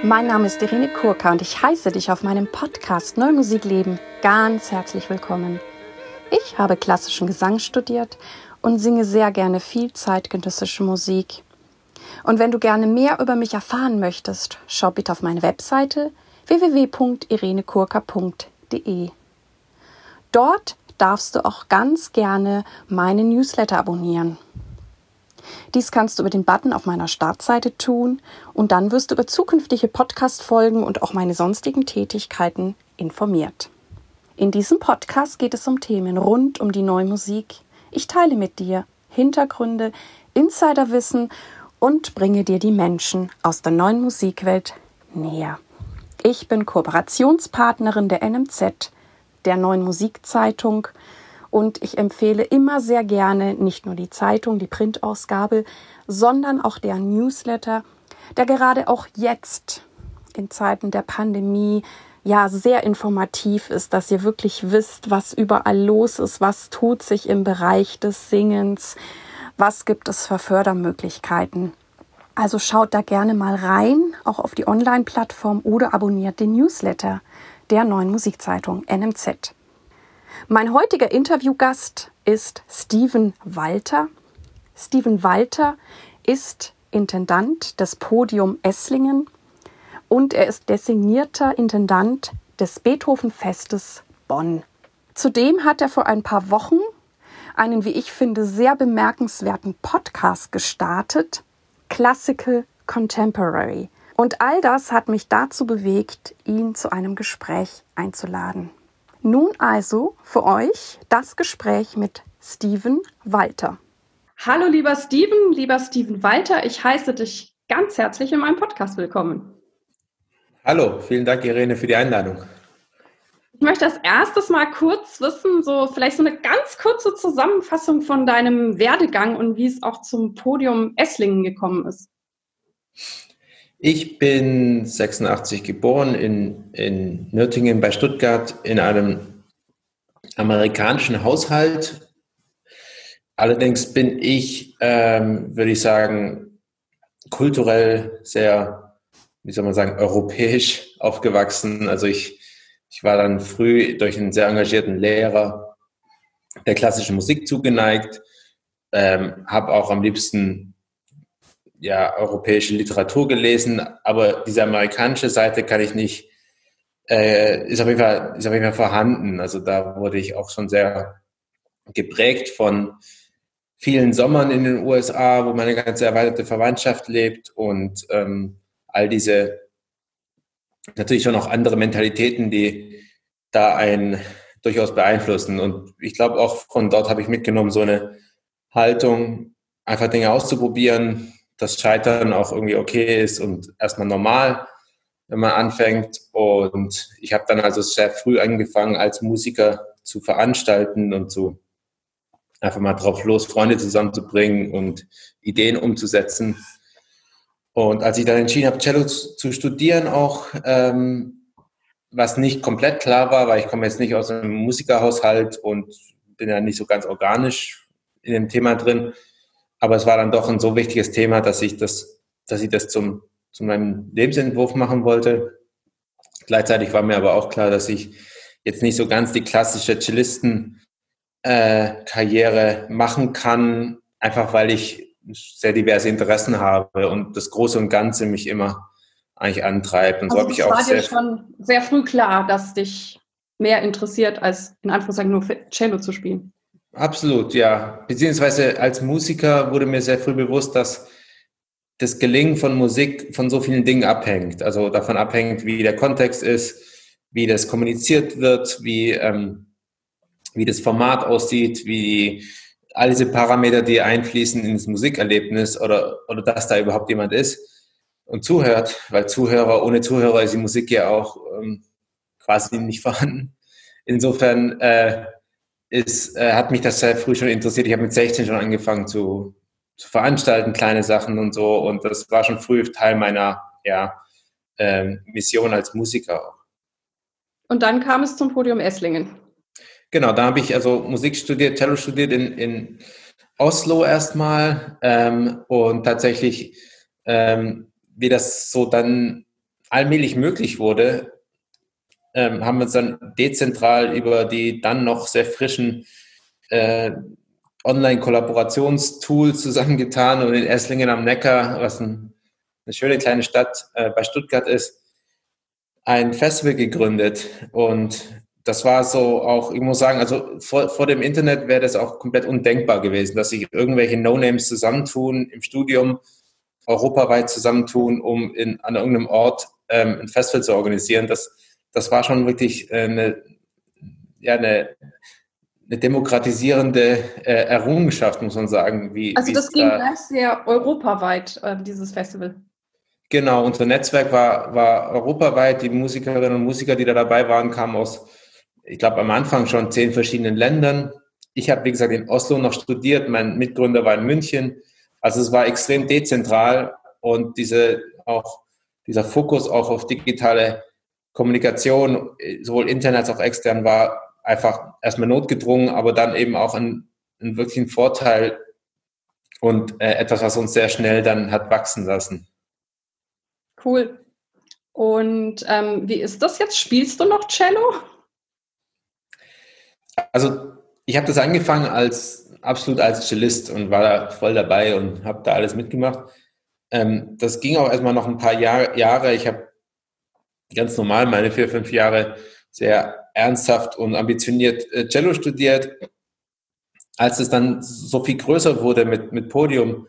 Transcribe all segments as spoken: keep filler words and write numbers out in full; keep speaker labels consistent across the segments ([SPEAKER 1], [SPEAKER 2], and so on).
[SPEAKER 1] Mein Name ist Irene Kurka und ich heiße dich auf meinem Podcast Neue Musik leben ganz herzlich willkommen. Ich habe klassischen Gesang studiert und singe sehr gerne viel zeitgenössische Musik. Und wenn du gerne mehr über mich erfahren möchtest, schau bitte auf meine Webseite w w w punkt irene kurka punkt d e. Dort darfst du auch ganz gerne meine Newsletter abonnieren. Dies kannst du über den Button auf meiner Startseite tun und dann wirst du über zukünftige Podcast-Folgen und auch meine sonstigen Tätigkeiten informiert. In diesem Podcast geht es um Themen rund um die neue Musik. Ich teile mit dir Hintergründe, Insiderwissen und bringe dir die Menschen aus der neuen Musikwelt näher. Ich bin Kooperationspartnerin der N M Z, der Neuen Musikzeitung, und ich empfehle immer sehr gerne nicht nur die Zeitung, die Printausgabe, sondern auch deren Newsletter, der gerade auch jetzt in Zeiten der Pandemie ja sehr informativ ist, dass ihr wirklich wisst, was überall los ist, was tut sich im Bereich des Singens, was gibt es für Fördermöglichkeiten. Also schaut da gerne mal rein, auch auf die Online-Plattform, oder abonniert den Newsletter der Neuen Musikzeitung N M Z. Mein heutiger Interviewgast ist Steven Walter. Steven Walter ist Intendant des Podium Esslingen und er ist designierter Intendant des Beethoven-Festes Bonn. Zudem hat er vor ein paar Wochen einen, wie ich finde, sehr bemerkenswerten Podcast gestartet, Classical Contemporary. Und all das hat mich dazu bewegt, ihn zu einem Gespräch einzuladen. Nun also für euch das Gespräch mit Steven Walter. Hallo lieber Steven, lieber Steven Walter, ich heiße dich ganz herzlich in meinem Podcast willkommen.
[SPEAKER 2] Hallo, vielen Dank Irene für die Einladung.
[SPEAKER 1] Ich möchte als erstes mal kurz wissen, so vielleicht so eine ganz kurze Zusammenfassung von deinem Werdegang und wie es auch zum Podium Esslingen gekommen ist.
[SPEAKER 2] Ich bin sechsundachtzig geboren in, in Nürtingen bei Stuttgart in einem amerikanischen Haushalt. Allerdings bin ich, ähm, würde ich sagen, kulturell sehr, wie soll man sagen, europäisch aufgewachsen. Also ich, ich war dann früh durch einen sehr engagierten Lehrer der klassischen Musik zugeneigt, ähm, habe auch am liebsten ja, europäische Literatur gelesen, aber diese amerikanische Seite kann ich nicht, äh, ist auf jeden Fall, ist auf jeden Fall vorhanden. Also da wurde ich auch schon sehr geprägt von vielen Sommern in den U S A, wo meine ganze erweiterte Verwandtschaft lebt und ähm, all diese, natürlich schon auch andere Mentalitäten, die da einen durchaus beeinflussen. Und ich glaube auch von dort habe ich mitgenommen, so eine Haltung, einfach Dinge auszuprobieren, dass Scheitern auch irgendwie okay ist und erstmal normal, wenn man anfängt. Und ich habe dann also sehr früh angefangen, als Musiker zu veranstalten und zu einfach mal drauf los, Freunde zusammenzubringen und Ideen umzusetzen. Und als ich dann entschieden habe, Cello zu studieren auch, ähm, was nicht komplett klar war, weil ich komme jetzt nicht aus einem Musikerhaushalt und bin ja nicht so ganz organisch in dem Thema drin. Aber es war dann doch ein so wichtiges Thema, dass ich das, dass ich das zum, zu meinem Lebensentwurf machen wollte. Gleichzeitig war mir aber auch klar, dass ich jetzt nicht so ganz die klassische Cellisten-Karriere machen kann, einfach weil ich sehr diverse Interessen habe und das Große und Ganze mich immer eigentlich antreibt. Und so
[SPEAKER 1] also
[SPEAKER 2] habe ich auch
[SPEAKER 1] war dir
[SPEAKER 2] sehr
[SPEAKER 1] schon sehr früh klar, dass dich mehr interessiert, als in Anführungszeichen nur Cello zu spielen.
[SPEAKER 2] Absolut, ja. Beziehungsweise als Musiker wurde mir sehr früh bewusst, dass das Gelingen von Musik von so vielen Dingen abhängt. Also davon abhängt, wie der Kontext ist, wie das kommuniziert wird, wie, ähm, wie das Format aussieht, wie all diese Parameter, die einfließen ins Musikerlebnis oder, oder dass da überhaupt jemand ist und zuhört. Weil Zuhörer, ohne Zuhörer ist die Musik ja auch ähm, quasi nicht vorhanden. Insofern äh, Ist, äh, hat mich das sehr früh schon interessiert. Ich habe mit sechzehn schon angefangen zu, zu veranstalten, kleine Sachen und so. Und das war schon früh Teil meiner ja, ähm, Mission als Musiker auch.
[SPEAKER 1] Und dann kam es zum Podium Esslingen.
[SPEAKER 2] Genau, da habe ich also Musik studiert, Cello studiert in, in Oslo erstmal ähm, und tatsächlich, ähm, wie das so dann allmählich möglich wurde, ähm, haben wir uns dann dezentral über die dann noch sehr frischen äh, Online-Kollaborationstools zusammengetan und in Esslingen am Neckar, was ein, eine schöne kleine Stadt äh, bei Stuttgart ist, ein Festival gegründet. Und das war so auch, ich muss sagen, also vor, vor dem Internet wäre das auch komplett undenkbar gewesen, dass sich irgendwelche No-Names zusammentun im Studium, europaweit zusammentun, um in, an irgendeinem Ort ähm, ein Festival zu organisieren. Das, das war schon wirklich äh, eine, ja, eine, eine demokratisierende äh, Errungenschaft, muss man sagen. Wie,
[SPEAKER 1] Also das ging
[SPEAKER 2] da,
[SPEAKER 1] gleich sehr europaweit, äh, dieses Festival.
[SPEAKER 2] Genau, unser Netzwerk war, war europaweit. Die Musikerinnen und Musiker, die da dabei waren, kamen aus, ich glaube, am Anfang schon zehn verschiedenen Ländern. Ich habe, wie gesagt, in Oslo noch studiert. Mein Mitgründer war in München. Also es war extrem dezentral und diese, auch, dieser Fokus auch auf digitale Kommunikation, sowohl intern als auch extern, war einfach erstmal notgedrungen, aber dann eben auch ein, ein wirklichen Vorteil und äh, etwas, was uns sehr schnell dann hat wachsen lassen.
[SPEAKER 1] Cool. Und ähm, wie ist das jetzt? Spielst du noch Cello?
[SPEAKER 2] Also ich habe das angefangen als absolut als Cellist und war da voll dabei und habe da alles mitgemacht. Ähm, das ging auch erstmal noch ein paar Jahr, Jahre. Ich habe ganz normal meine vier, fünf Jahre sehr ernsthaft und ambitioniert äh, Cello studiert. Als es dann so viel größer wurde mit, mit Podium,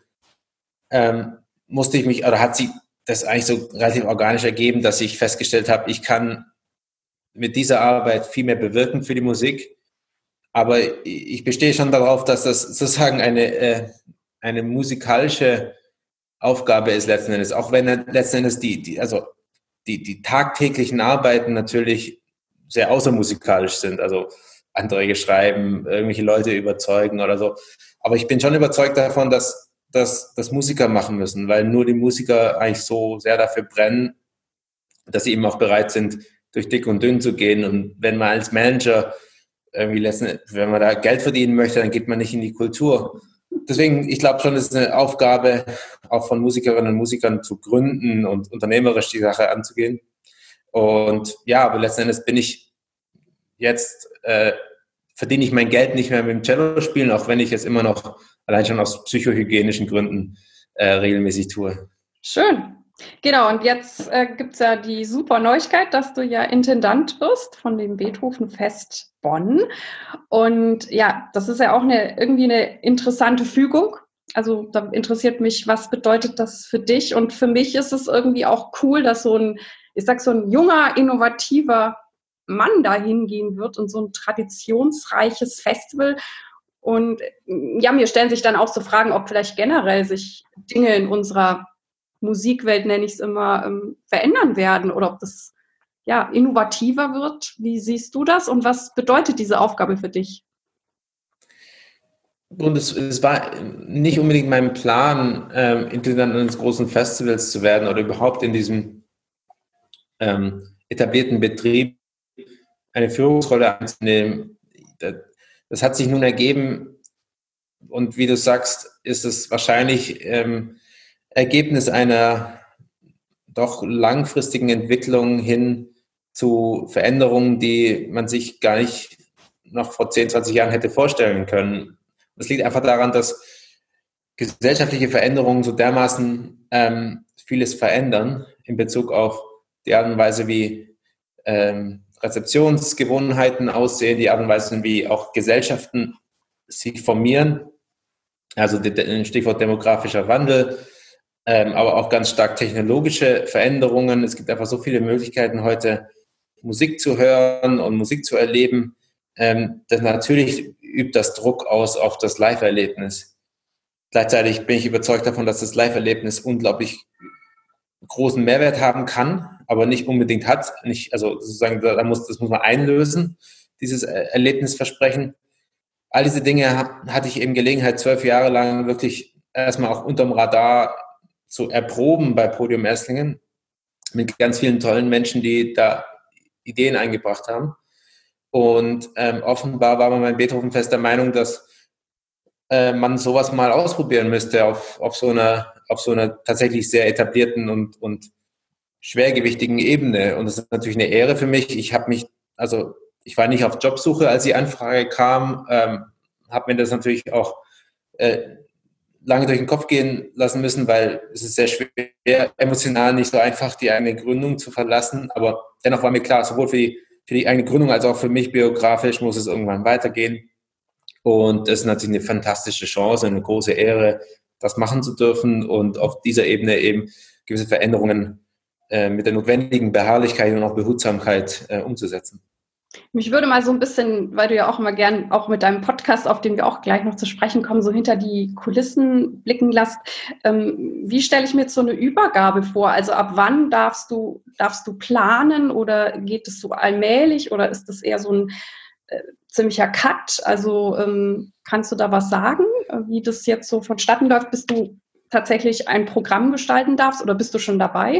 [SPEAKER 2] ähm, musste ich mich, oder hat sich das eigentlich so relativ organisch ergeben, dass ich festgestellt habe, ich kann mit dieser Arbeit viel mehr bewirken für die Musik. Aber ich bestehe schon darauf, dass das sozusagen eine, äh, eine musikalische Aufgabe ist letzten Endes. Auch wenn letzten Endes die, die, also die, die tagtäglichen Arbeiten natürlich sehr außermusikalisch sind. Also Anträge schreiben, irgendwelche Leute überzeugen oder so. Aber ich bin schon überzeugt davon, dass, dass, dass Musiker machen müssen, weil nur die Musiker eigentlich so sehr dafür brennen, dass sie eben auch bereit sind, durch dick und dünn zu gehen. Und wenn man als Manager irgendwie letzten, wenn man da Geld verdienen möchte, dann geht man nicht in die Kultur. Deswegen, ich glaube schon, es ist eine Aufgabe, auch von Musikerinnen und Musikern zu gründen und unternehmerisch die Sache anzugehen. Und ja, aber letzten Endes bin ich jetzt, äh, verdiene ich mein Geld nicht mehr mit dem Cello spielen, auch wenn ich es immer noch allein schon aus psychohygienischen Gründen äh, regelmäßig tue.
[SPEAKER 1] Schön. Genau, und jetzt äh, gibt es ja die super Neuigkeit, dass du ja Intendant wirst von dem Beethoven-Fest Bonn. Und ja, das ist ja auch eine, irgendwie eine interessante Fügung. Also da interessiert mich, was bedeutet das für dich? Und für mich ist es irgendwie auch cool, dass so ein, ich sag so ein junger, innovativer Mann dahin gehen wird und so ein traditionsreiches Festival. Und ja, mir stellen sich dann auch so Fragen, ob vielleicht generell sich Dinge in unserer Musikwelt, nenne ich es immer, ähm, verändern werden oder ob das ja innovativer wird. Wie siehst du das und was bedeutet diese Aufgabe für dich?
[SPEAKER 2] Und es, es war nicht unbedingt mein Plan, ähm, Intendant eines großen Festivals zu werden oder überhaupt in diesem ähm, etablierten Betrieb eine Führungsrolle einzunehmen. Das, das hat sich nun ergeben und wie du sagst, ist es wahrscheinlich ähm, Ergebnis einer doch langfristigen Entwicklung hin zu Veränderungen, die man sich gar nicht noch vor zehn, zwanzig Jahren hätte vorstellen können. Das liegt einfach daran, dass gesellschaftliche Veränderungen so dermaßen ähm, vieles verändern in Bezug auf die Art und Weise, wie ähm, Rezeptionsgewohnheiten aussehen, die Art und Weise, wie auch Gesellschaften sich formieren. Also Stichwort demografischer Wandel, ähm, aber auch ganz stark technologische Veränderungen. Es gibt einfach so viele Möglichkeiten heute, Musik zu hören und Musik zu erleben. Ähm, das natürlich übt das Druck aus auf das Live-Erlebnis. Gleichzeitig bin ich überzeugt davon, dass das Live-Erlebnis unglaublich großen Mehrwert haben kann, aber nicht unbedingt hat. Nicht, also sozusagen, da muss, das muss man einlösen, dieses Erlebnisversprechen. All diese Dinge hatte ich eben Gelegenheit, zwölf Jahre lang wirklich erstmal auch unterm Radar zu erproben bei Podium Esslingen mit ganz vielen tollen Menschen, die da Ideen eingebracht haben. Und ähm, offenbar war man beim Beethoven-Fest der Meinung, dass äh, man sowas mal ausprobieren müsste auf, auf, so einer, auf so einer tatsächlich sehr etablierten und, und schwergewichtigen Ebene. Und das ist natürlich eine Ehre für mich. Ich habe mich, also ich war nicht auf Jobsuche, als die Anfrage kam, ähm, habe mir das natürlich auch äh, lange durch den Kopf gehen lassen müssen, weil es ist sehr schwer, emotional nicht so einfach, die eigene Gründung zu verlassen. Aber dennoch war mir klar, sowohl für die, für die eigene Gründung als auch für mich biografisch muss es irgendwann weitergehen. Und das ist natürlich eine fantastische Chance, eine große Ehre, das machen zu dürfen und auf dieser Ebene eben gewisse Veränderungen äh, mit der notwendigen Beharrlichkeit und auch Behutsamkeit äh, umzusetzen.
[SPEAKER 1] Mich würde mal so ein bisschen, weil du ja auch immer gern auch mit deinem Podcast, auf den wir auch gleich noch zu sprechen kommen, so hinter die Kulissen blicken lässt. Ähm, wie stelle ich mir jetzt so eine Übergabe vor? Also ab wann darfst du, darfst du planen oder geht es so allmählich oder ist das eher so ein äh, ziemlicher Cut? Also ähm, kannst du da was sagen, wie das jetzt so vonstatten läuft, bis du tatsächlich ein Programm gestalten darfst oder bist du schon dabei?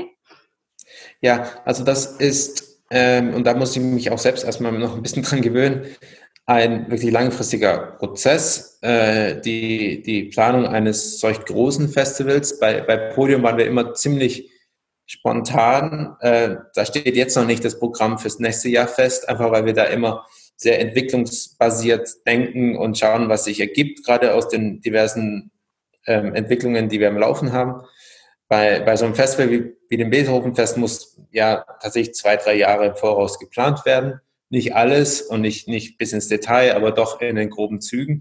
[SPEAKER 2] Ja, also das ist Ähm, und da muss ich mich auch selbst erstmal noch ein bisschen dran gewöhnen, ein wirklich langfristiger Prozess. Äh, die, die Planung eines solch großen Festivals, bei, bei Podium waren wir immer ziemlich spontan. Äh, da steht jetzt noch nicht das Programm fürs nächste Jahr fest, einfach weil wir da immer sehr entwicklungsbasiert denken und schauen, was sich ergibt, gerade aus den diversen ähm, Entwicklungen, die wir am Laufen haben. Bei, bei so einem Festival wie, wie dem Beethovenfest muss ja tatsächlich zwei, drei Jahre im Voraus geplant werden. Nicht alles und nicht, nicht bis ins Detail, aber doch in den groben Zügen,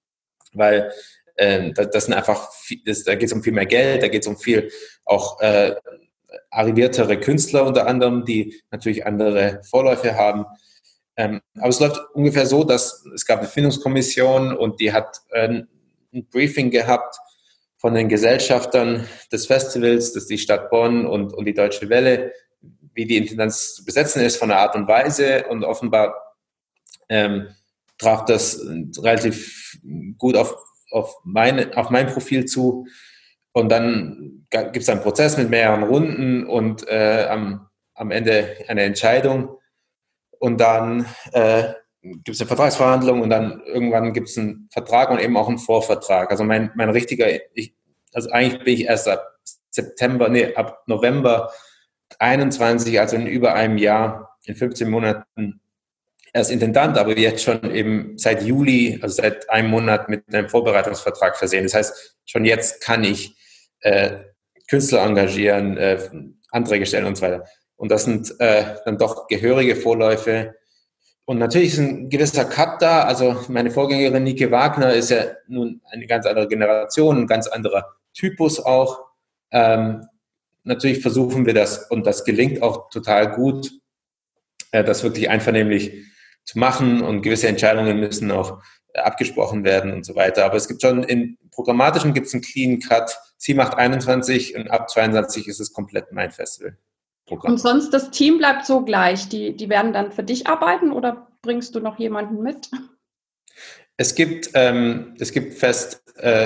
[SPEAKER 2] weil äh, das, das sind einfach, viel, das, da geht es um viel mehr Geld, da geht es um viel auch äh, arriviertere Künstler unter anderem, die natürlich andere Vorläufe haben. Ähm, aber es läuft ungefähr so, dass es gab eine Findungskommission und die hat äh, ein Briefing gehabt von den Gesellschaftern des Festivals, das ist die Stadt Bonn und, und die Deutsche Welle, wie die Intendanz zu besetzen ist von der Art und Weise. Und offenbar ähm, traf das relativ gut auf, auf, meine, auf mein Profil zu. Und dann gibt es einen Prozess mit mehreren Runden und äh, am, am Ende eine Entscheidung. Und dann äh, gibt es eine Vertragsverhandlung und dann irgendwann gibt es einen Vertrag und eben auch einen Vorvertrag. Also mein, mein richtiger, ich, also eigentlich bin ich erst ab September, nee, ab November einundzwanzig, also in über einem Jahr, in fünfzehn Monaten erst Intendant, aber jetzt schon eben seit Juli, also seit einem Monat mit einem Vorbereitungsvertrag versehen. Das heißt, schon jetzt kann ich äh, Künstler engagieren, äh, Anträge stellen und so weiter. Und das sind äh, dann doch gehörige Vorläufe. Und natürlich ist ein gewisser Cut da. Also meine Vorgängerin Nike Wagner ist ja nun eine ganz andere Generation, ein ganz anderer Typus auch. Ähm, natürlich versuchen wir das, und das gelingt auch total gut, äh, das wirklich einvernehmlich zu machen, und gewisse Entscheidungen müssen auch äh, abgesprochen werden und so weiter. Aber es gibt schon, in Programmatischen gibt es einen Clean Cut. Sie macht einundzwanzig und ab zweiundzwanzig ist es komplett mein Festival.
[SPEAKER 1] Und sonst, das Team bleibt so gleich. Die, die werden dann für dich arbeiten oder bringst du noch jemanden mit?
[SPEAKER 2] Es gibt, ähm, es gibt fest, äh,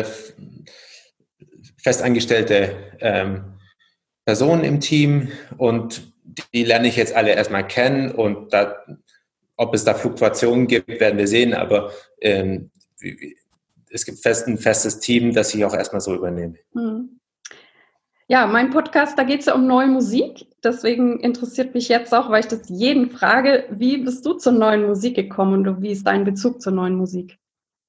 [SPEAKER 2] festangestellte ähm, Personen im Team, und die lerne ich jetzt alle erstmal kennen, und da, ob es da Fluktuationen gibt, werden wir sehen, aber ähm, es gibt fest, ein festes Team, das ich auch erstmal so übernehme.
[SPEAKER 1] Hm. Ja, mein Podcast, da geht es ja um neue Musik. Deswegen interessiert mich jetzt auch, weil ich das jeden frage, wie bist du zur neuen Musik gekommen und wie ist dein Bezug zur neuen Musik?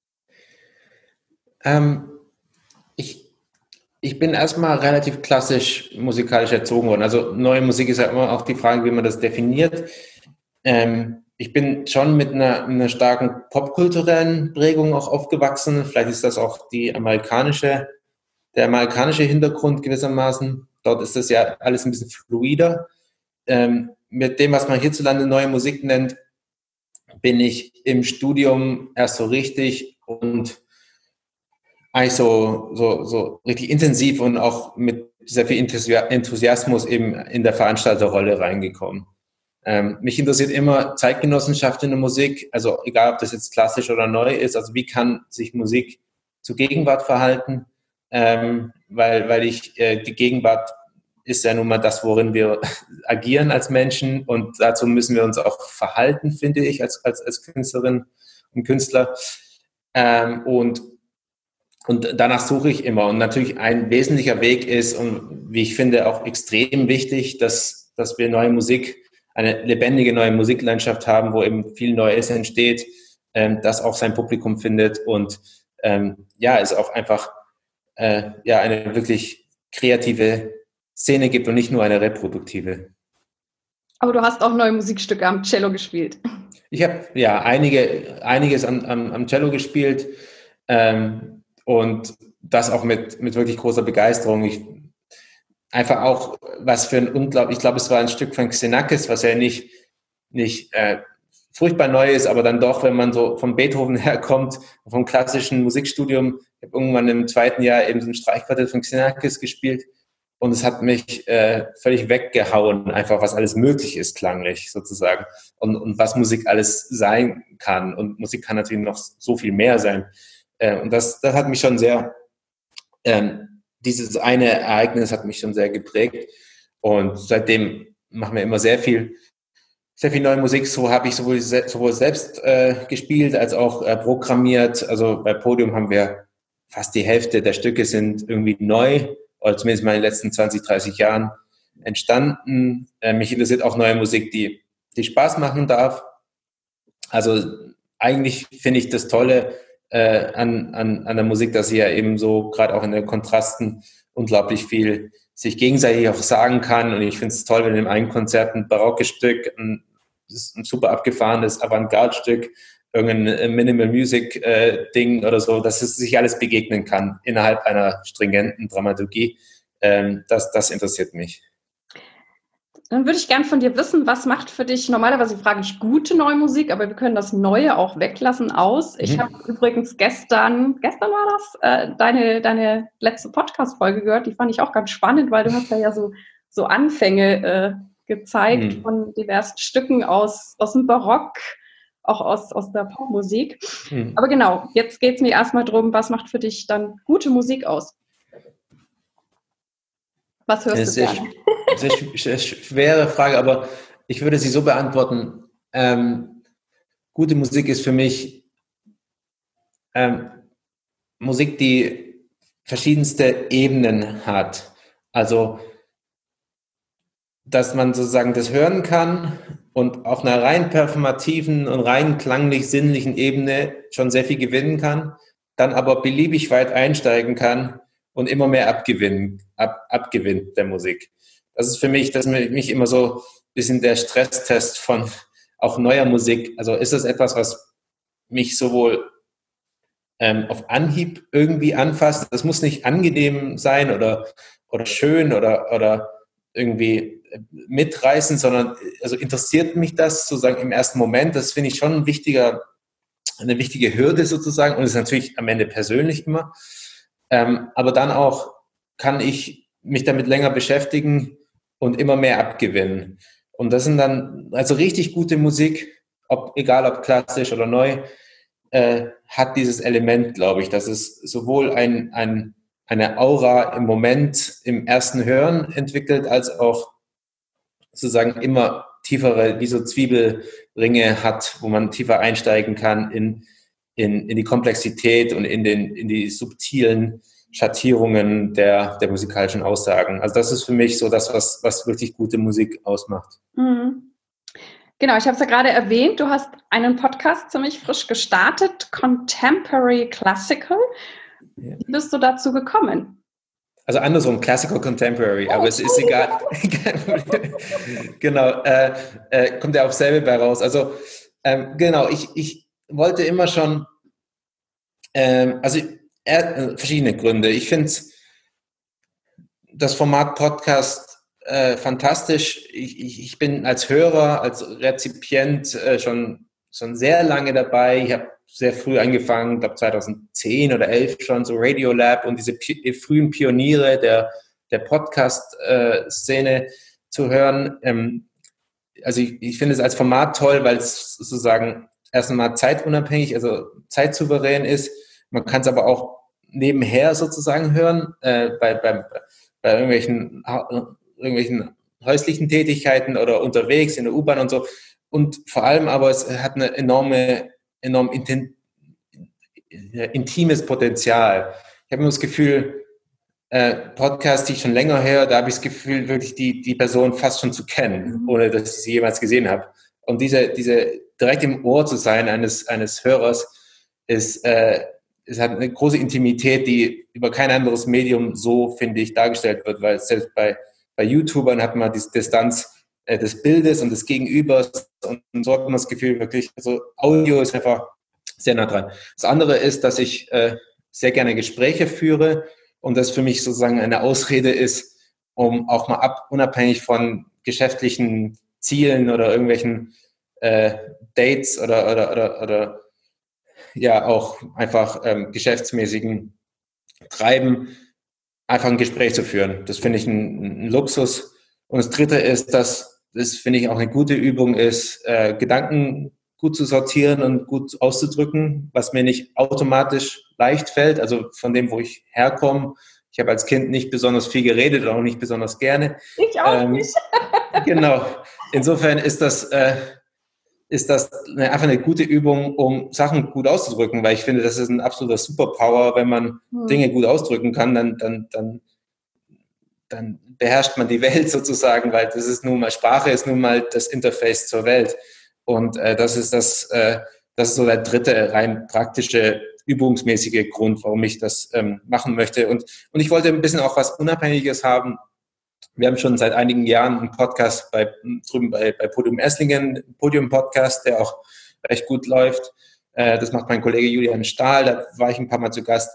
[SPEAKER 2] Ähm, ich, ich bin erstmal relativ klassisch musikalisch erzogen worden. Also neue Musik ist ja immer auch die Frage, wie man das definiert. Ähm, ich bin schon mit einer, einer starken popkulturellen Prägung auch aufgewachsen. Vielleicht ist das auch die amerikanische Der amerikanische Hintergrund gewissermaßen. Dort ist das ja alles ein bisschen fluider. Ähm, mit dem, was man hierzulande neue Musik nennt, bin ich im Studium erst so richtig und eigentlich so, so, so richtig intensiv und auch mit sehr viel Enthusiasmus eben in der Veranstalterrolle reingekommen. Ähm, mich interessiert immer Zeitgenossenschaft in der Musik, also egal, ob das jetzt klassisch oder neu ist, also wie kann sich Musik zur Gegenwart verhalten? Ähm, weil, weil ich, äh, die Gegenwart ist ja nun mal das, worin wir agieren als Menschen, und dazu müssen wir uns auch verhalten, finde ich, als, als, als Künstlerin und Künstler. Ähm, und, und danach suche ich immer. Und natürlich ein wesentlicher Weg ist, und wie ich finde auch extrem wichtig, dass dass wir neue Musik, eine lebendige neue Musiklandschaft haben, wo eben viel Neues entsteht, ähm, das auch sein Publikum findet und ähm, ja, es auch einfach äh, ja, eine wirklich kreative Szene gibt und nicht nur eine reproduktive.
[SPEAKER 1] Aber du hast auch neue Musikstücke am Cello gespielt.
[SPEAKER 2] Ich habe ja einige, einiges am, am, am Cello gespielt ähm, und das auch mit, mit wirklich großer Begeisterung. Ich, einfach auch was für ein unglaublich, ich glaube, es war ein Stück von Xenakis, was ja nicht, nicht äh, furchtbar neu ist, aber dann doch, wenn man so von Beethoven herkommt, vom klassischen Musikstudium, ich habe irgendwann im zweiten Jahr eben so ein Streichquartett von Xenakis gespielt und es hat mich äh, völlig weggehauen, einfach was alles möglich ist, klanglich sozusagen und, und was Musik alles sein kann und Musik kann natürlich noch so viel mehr sein äh, und das, das hat mich schon sehr ähm, dieses eine Ereignis hat mich schon sehr geprägt und seitdem machen wir immer sehr viel sehr viel neue Musik, so habe ich sowohl, sowohl selbst äh, gespielt als auch äh, programmiert. Also bei Podium haben wir fast die Hälfte der Stücke sind irgendwie neu, oder zumindest mal in den letzten zwanzig, dreißig Jahren entstanden. Äh, mich interessiert auch neue Musik, die, die Spaß machen darf. Also eigentlich finde ich das Tolle äh, an, an, an der Musik, dass sie ja eben so, gerade auch in den Kontrasten, unglaublich viel sich gegenseitig auch sagen kann. Und ich finde es toll, wenn in einem Konzert ein barockes Stück, ein, ein super abgefahrenes Avantgarde-Stück, irgendein Minimal Music äh, Ding oder so, dass es sich alles begegnen kann innerhalb einer stringenten Dramaturgie. Ähm, das, das interessiert mich.
[SPEAKER 1] Dann würde ich gern von dir wissen, was macht für dich, normalerweise frage ich gute neue Musik, aber wir können das Neue auch weglassen aus. Ich mhm. habe übrigens gestern, gestern war das, äh, deine, deine letzte Podcast-Folge gehört, die fand ich auch ganz spannend, weil du hast da ja so, so Anfänge äh, gezeigt mhm. von diversen Stücken aus, aus dem Barock, auch aus, aus der Popmusik. Mhm. Aber genau, jetzt geht es mir erstmal darum, was macht für dich dann gute Musik aus? Was hörst
[SPEAKER 2] das
[SPEAKER 1] du
[SPEAKER 2] ist
[SPEAKER 1] gerne?
[SPEAKER 2] Sehr, sehr schwere Frage, aber ich würde sie so beantworten. Ähm, gute Musik ist für mich ähm, Musik, die verschiedenste Ebenen hat. Also, dass man sozusagen das hören kann und auf einer rein performativen und rein klanglich-sinnlichen Ebene schon sehr viel gewinnen kann, dann aber beliebig weit einsteigen kann und immer mehr abgewinnen, ab, abgewinnt der Musik. Das ist für mich, das ist für mich immer so ein bisschen der Stresstest von auch neuer Musik. Also ist das etwas, was mich sowohl ähm, auf Anhieb irgendwie anfasst. Das muss nicht angenehm sein oder, oder schön oder, oder irgendwie mitreißen, sondern also interessiert mich das sozusagen im ersten Moment. Das finde ich schon ein wichtiger, eine wichtige Hürde sozusagen und ist natürlich am Ende persönlich immer. Ähm, aber dann auch kann ich mich damit länger beschäftigen und immer mehr abgewinnen. Und das sind dann also richtig gute Musik, ob, egal ob klassisch oder neu, äh, hat dieses Element, glaube ich, dass es sowohl ein, ein, eine Aura im Moment, im ersten Hören entwickelt, als auch sozusagen immer tiefere, wie so Zwiebelringe hat, wo man tiefer einsteigen kann in, in, in die Komplexität und in, den, in die subtilen Schattierungen der, der musikalischen Aussagen. Also das ist für mich so das, was, was wirklich gute Musik ausmacht.
[SPEAKER 1] Mhm. Genau, ich habe es ja gerade erwähnt, du hast einen Podcast ziemlich frisch gestartet, Contemporary Classical. Ja. Wie bist du dazu gekommen?
[SPEAKER 2] Also andersrum, Classical Contemporary, oh, aber es ist egal. Genau, äh, äh, kommt ja auf selbe bei raus. Also ähm, genau, ich, ich wollte immer schon, ähm, also äh, verschiedene Gründe. Ich finde das Format Podcast Äh, fantastisch. Ich, ich, ich bin als Hörer, als Rezipient äh, schon, schon sehr lange dabei. Ich habe sehr früh angefangen, glaube zweitausendzehn oder elf schon, so Radiolab und diese die frühen Pioniere der, der Podcast-Szene äh, zu hören. Ähm, also ich, ich finde es als Format toll, weil es sozusagen erst einmal zeitunabhängig, also zeitsouverän ist. Man kann es aber auch nebenher sozusagen hören, äh, bei, bei, bei irgendwelchen irgendwelchen häuslichen Tätigkeiten oder unterwegs in der U-Bahn und so. Und vor allem aber, es hat eine enorme, enorm intim, intimes Potenzial. Ich habe immer das Gefühl, äh, Podcasts, die ich schon länger höre, da habe ich das Gefühl, wirklich die, die Person fast schon zu kennen,
[SPEAKER 1] Mhm.
[SPEAKER 2] ohne dass ich sie jemals gesehen habe. Und diese, diese direkt im Ohr zu sein eines, eines Hörers ist, äh, es hat eine große Intimität, die über kein anderes Medium so, finde ich, dargestellt wird, weil selbst bei, bei YouTubern hat man diese Distanz äh, des Bildes und des Gegenübers und, und so hat man das Gefühl wirklich, also Audio ist einfach sehr nah dran. Das andere ist, dass ich äh, sehr gerne Gespräche führe und das für mich sozusagen eine Ausrede ist, um auch mal ab, unabhängig von geschäftlichen Zielen oder irgendwelchen äh, Dates oder, oder, oder, oder ja auch einfach ähm, geschäftsmäßigen Treiben, einfach ein Gespräch zu führen. Das finde ich ein, ein Luxus. Und das Dritte ist, dass das, finde ich, auch eine gute Übung ist, äh, Gedanken gut zu sortieren und gut auszudrücken, was mir nicht automatisch leicht fällt, also von dem, wo ich herkomme. Ich habe als Kind nicht besonders viel geredet und auch nicht besonders gerne.
[SPEAKER 1] Ich auch
[SPEAKER 2] Ähm,
[SPEAKER 1] nicht.
[SPEAKER 2] genau. Insofern ist das, äh, ist das eine, einfach eine gute Übung, um Sachen gut auszudrücken, weil ich finde, das ist ein absoluter Superpower, wenn man
[SPEAKER 1] Hm.
[SPEAKER 2] Dinge gut ausdrücken kann, dann, dann, dann, dann beherrscht man die Welt sozusagen, weil das ist nun mal, Sprache ist nun mal das Interface zur Welt. Und äh, das ist das, äh, das ist so der dritte rein praktische, übungsmäßige Grund, warum ich das ähm, machen möchte. Und, und ich wollte ein bisschen auch was Unabhängiges haben. Wir haben schon seit einigen Jahren einen Podcast bei, drüben bei, bei Podium Esslingen, Podium-Podcast, der auch recht gut läuft. Äh, das macht mein Kollege Julian Stahl, da war ich ein paar Mal zu Gast.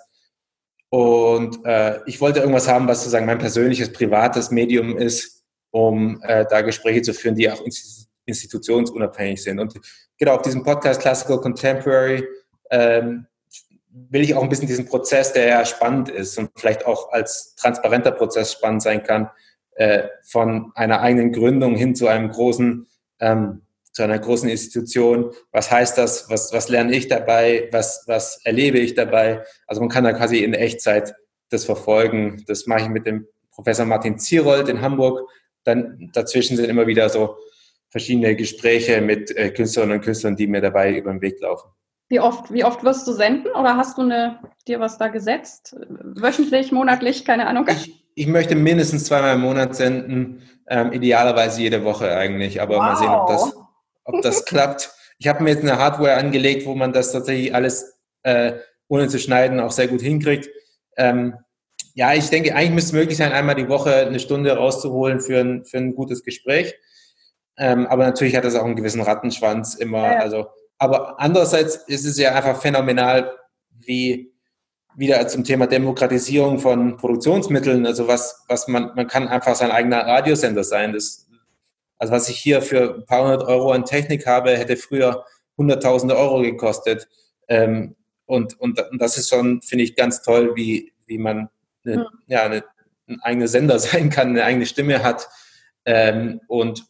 [SPEAKER 2] Und äh, ich wollte irgendwas haben, was sozusagen mein persönliches, privates Medium ist, um äh, da Gespräche zu führen, die auch institutionsunabhängig sind. Und genau auf diesem Podcast Classical Contemporary ähm, will ich auch ein bisschen diesen Prozess, der ja spannend ist und vielleicht auch als transparenter Prozess spannend sein kann, äh, von einer eigenen Gründung hin zu einem großen, ähm, zu einer großen Institution. Was heißt das? Was, was lerne ich dabei? Was, was erlebe ich dabei? Also man kann da quasi in Echtzeit das verfolgen. Das mache ich mit dem Professor Martin Zierold in Hamburg. Dann dazwischen sind immer wieder so verschiedene Gespräche mit äh, Künstlerinnen und Künstlern, die mir dabei über den Weg laufen.
[SPEAKER 1] Wie oft, wie oft wirst du senden oder hast du eine, dir was da gesetzt? Wöchentlich, monatlich, keine Ahnung?
[SPEAKER 2] Ich, ich möchte mindestens zweimal im Monat senden, ähm, idealerweise jede Woche eigentlich, aber wow. Mal sehen, ob das, ob das klappt. Ich habe mir jetzt eine Hardware angelegt, wo man das tatsächlich alles äh, ohne zu schneiden auch sehr gut hinkriegt. Ähm, ja, ich denke, eigentlich müsste es möglich sein, einmal die Woche eine Stunde rauszuholen für ein, für ein gutes Gespräch. Ähm, aber natürlich hat das auch einen gewissen Rattenschwanz immer. Ja, ja. Also, aber andererseits ist es ja einfach phänomenal, wie wieder zum Thema Demokratisierung von Produktionsmitteln, also was, was man, man kann einfach sein eigener Radiosender sein. Das, also was ich hier für ein paar hundert Euro an Technik habe, hätte früher hunderttausende Euro gekostet. Ähm, und, und, und das ist schon, finde ich, ganz toll, wie, wie man eine, mhm. ja, eine, ein eigener Sender sein kann, eine eigene Stimme hat. Ähm, und,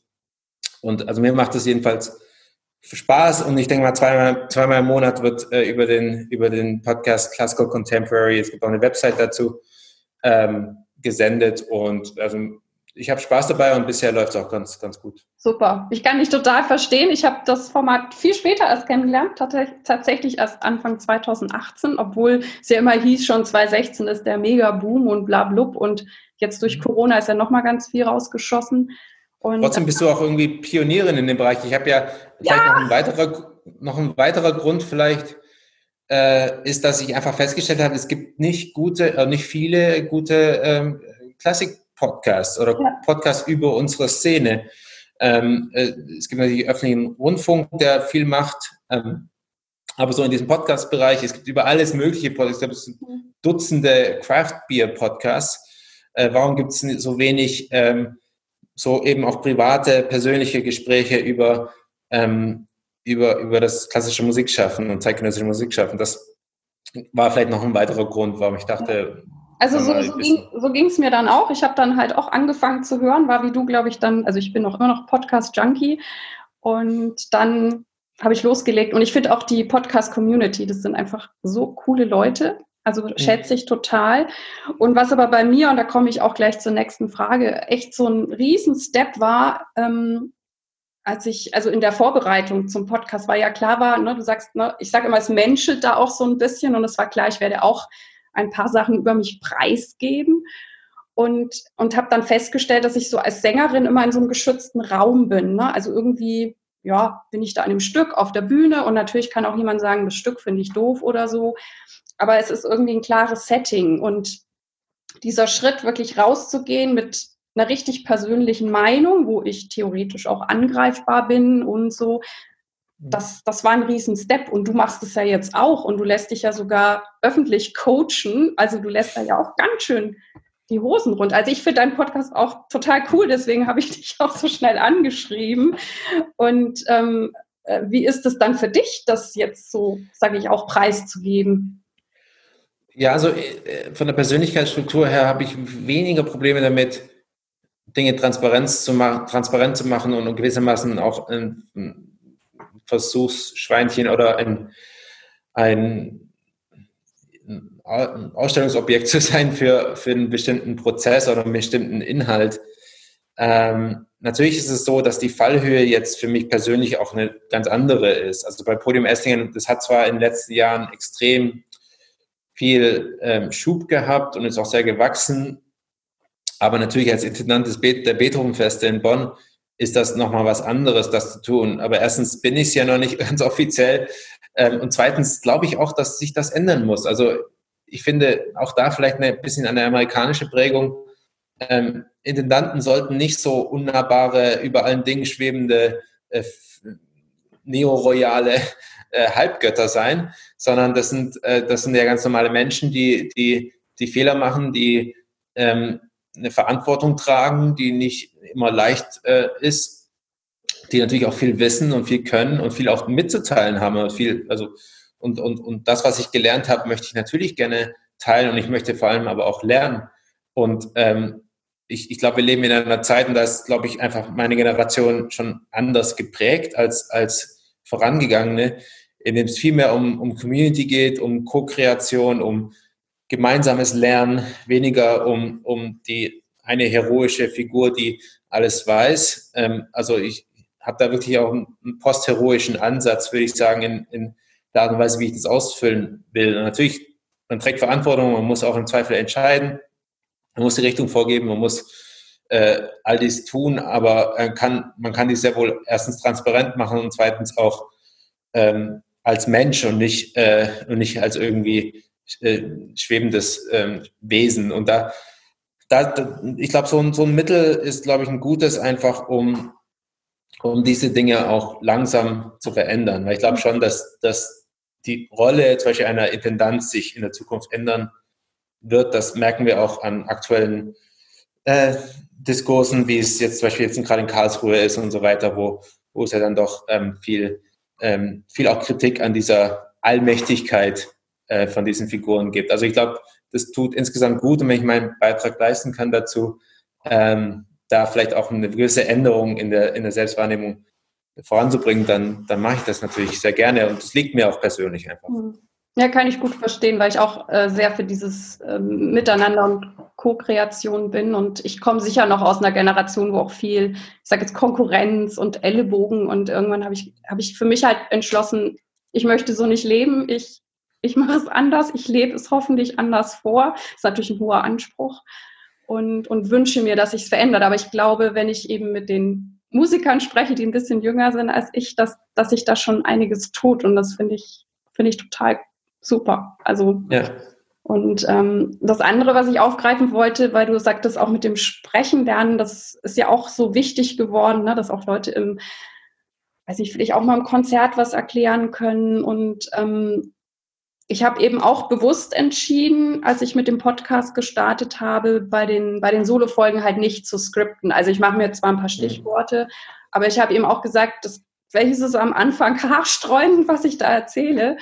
[SPEAKER 2] und also mir macht das jedenfalls Spaß und ich denke mal, zweimal, zweimal im Monat wird äh, über, den, über den Podcast Classical Contemporary, es gibt auch eine Website dazu, ähm, gesendet und also ich habe Spaß dabei und bisher läuft es auch ganz, ganz gut.
[SPEAKER 1] Super. Ich kann dich total verstehen. Ich habe das Format viel später erst kennengelernt, tatsächlich erst Anfang zweitausendachtzehn, obwohl es ja immer hieß, schon zweitausendsechzehn ist der Mega-Boom und blablub und jetzt durch Corona ist ja nochmal ganz viel rausgeschossen.
[SPEAKER 2] Und trotzdem bist du auch irgendwie Pionierin in dem Bereich. Ich habe ja vielleicht ja. noch ein weiterer, noch ein weiterer Grund vielleicht äh, ist, dass ich einfach festgestellt habe, es gibt nicht gute, äh, nicht viele gute ähm, Klassik-Podcasts oder ja. Podcasts über unsere Szene. Ähm, äh, es gibt natürlich öffentlichen Rundfunk, der viel macht, ähm, aber so in diesem Podcast-Bereich, es gibt über alles mögliche Podcasts, ich glaube, es sind Dutzende Craft-Beer-Podcasts. Äh, warum gibt es so wenig ähm, so eben auch private, persönliche Gespräche über, ähm, über, über das klassische Musikschaffen und zeitgenössische Musikschaffen. Das war vielleicht noch ein weiterer Grund, warum ich dachte...
[SPEAKER 1] Also so, so ging so ging es mir dann auch. Ich habe dann halt auch angefangen zu hören, war wie du, glaube ich, dann, also ich bin auch immer noch Podcast-Junkie und dann habe ich losgelegt und ich finde auch die Podcast-Community, das sind einfach so coole Leute. Also schätze ich total. Und was aber bei mir, und da komme ich auch gleich zur nächsten Frage, echt so ein Riesen-Step war, ähm, als ich, also in der Vorbereitung zum Podcast, weil ja klar war, ne, du sagst, ne, ich sage immer, es menschelt da auch so ein bisschen und es war klar, ich werde auch ein paar Sachen über mich preisgeben. Und, und habe dann festgestellt, dass ich so als Sängerin immer in so einem geschützten Raum bin. Ne? Also irgendwie, ja, bin ich da an einem Stück auf der Bühne und natürlich kann auch jemand sagen, das Stück finde ich doof oder so. Aber es ist irgendwie ein klares Setting. Und dieser Schritt, wirklich rauszugehen mit einer richtig persönlichen Meinung, wo ich theoretisch auch angreifbar bin und so, das, das war ein riesen Step. Und du machst es ja jetzt auch und du lässt dich ja sogar öffentlich coachen. Also du lässt da ja auch ganz schön die Hosen runter. Also ich finde deinen Podcast auch total cool, deswegen habe ich dich auch so schnell angeschrieben. Und ähm, wie ist es dann für dich, das jetzt so, sage ich, auch preiszugeben?
[SPEAKER 2] Ja, also von der Persönlichkeitsstruktur her habe ich weniger Probleme damit, Dinge Transparenz zu machen, transparent zu machen und gewissermaßen auch ein Versuchsschweinchen oder ein, ein ein Ausstellungsobjekt zu sein für, für einen bestimmten Prozess oder einen bestimmten Inhalt. Ähm, natürlich ist es so, dass die Fallhöhe jetzt für mich persönlich auch eine ganz andere ist. Also bei Podium Esslingen, das hat zwar in den letzten Jahren extrem viel ähm, Schub gehabt und ist auch sehr gewachsen, aber natürlich als Intendant des Be- der Beethovenfeste in Bonn ist das nochmal was anderes, das zu tun. Aber erstens bin ich es ja noch nicht ganz offiziell ähm, und zweitens glaube ich auch, dass sich das ändern muss. Also ich finde auch da vielleicht ein bisschen eine amerikanische Prägung. Ähm, Intendanten sollten nicht so unnahbare, über allen Dingen schwebende, äh, neoroyale äh, Halbgötter sein, sondern das sind, äh, das sind ja ganz normale Menschen, die, die, die Fehler machen, die ähm, eine Verantwortung tragen, die nicht immer leicht äh, ist, die natürlich auch viel wissen und viel können und viel auch mitzuteilen haben. Und, viel, also, und, und, und das, was ich gelernt habe, möchte ich natürlich gerne teilen und ich möchte vor allem aber auch lernen. Und ähm, ich, ich glaube, wir leben in einer Zeit, und da ist, glaube ich, einfach meine Generation schon anders geprägt als, als vorangegangene, in dem es viel mehr um, um Community geht, um Co-Kreation, um gemeinsames Lernen, weniger um, um die eine heroische Figur, die alles weiß. Ähm, also ich habe da wirklich auch einen, einen postheroischen Ansatz, würde ich sagen, in, in der Art und Weise, wie ich das ausfüllen will. Und natürlich, man trägt Verantwortung, man muss auch im Zweifel entscheiden, man muss die Richtung vorgeben, man muss äh, all dies tun, aber man kann, man kann dies sehr wohl erstens transparent machen und zweitens auch ähm, als Mensch und nicht, äh, und nicht als irgendwie äh, schwebendes äh, Wesen. Und da, da ich glaube, so ein, so ein Mittel ist, glaube ich, ein gutes, einfach um, um diese Dinge auch langsam zu verändern. Weil ich glaube schon, dass, dass die Rolle zum Beispiel einer Intendanz sich in der Zukunft ändern wird. Das merken wir auch an aktuellen äh, Diskursen, wie es jetzt zum Beispiel jetzt gerade in Karlsruhe ist und so weiter, wo, wo es ja dann doch ähm, viel, ähm, viel auch Kritik an dieser Allmächtigkeit äh, von diesen Figuren gibt. Also ich glaube, das tut insgesamt gut, und wenn ich meinen Beitrag leisten kann dazu, ähm, da vielleicht auch eine gewisse Änderung in der, in der Selbstwahrnehmung voranzubringen, dann, dann mache ich das natürlich sehr gerne und das liegt mir auch persönlich einfach.
[SPEAKER 1] Ja, kann ich gut verstehen, weil ich auch äh, sehr für dieses ähm, Miteinander und Co-Kreation bin, und ich komme sicher noch aus einer Generation, wo auch viel, ich sage jetzt Konkurrenz und Ellenbogen, und irgendwann habe ich, habe ich für mich halt entschlossen, ich möchte so nicht leben, ich, ich mache es anders, ich lebe es hoffentlich anders vor, das ist natürlich ein hoher Anspruch, und, und wünsche mir, dass sich es verändert, aber ich glaube, wenn ich eben mit den Musikern spreche, die ein bisschen jünger sind als ich, dass, dass sich da schon einiges tut, und das finde ich, finde ich total super. Also, ja. Und ähm, das andere, was ich aufgreifen wollte, weil du sagtest, auch mit dem Sprechen lernen, das ist ja auch so wichtig geworden, ne, dass auch Leute im, weiß ich, vielleicht auch mal im Konzert was erklären können. Und ähm, ich habe eben auch bewusst entschieden, als ich mit dem Podcast gestartet habe, bei den, bei den Solo-Folgen halt nicht zu skripten. Also ich mache mir zwar ein paar Stichworte, aber ich habe eben auch gesagt, das welches ist am Anfang haarsträubend, was ich da erzähle.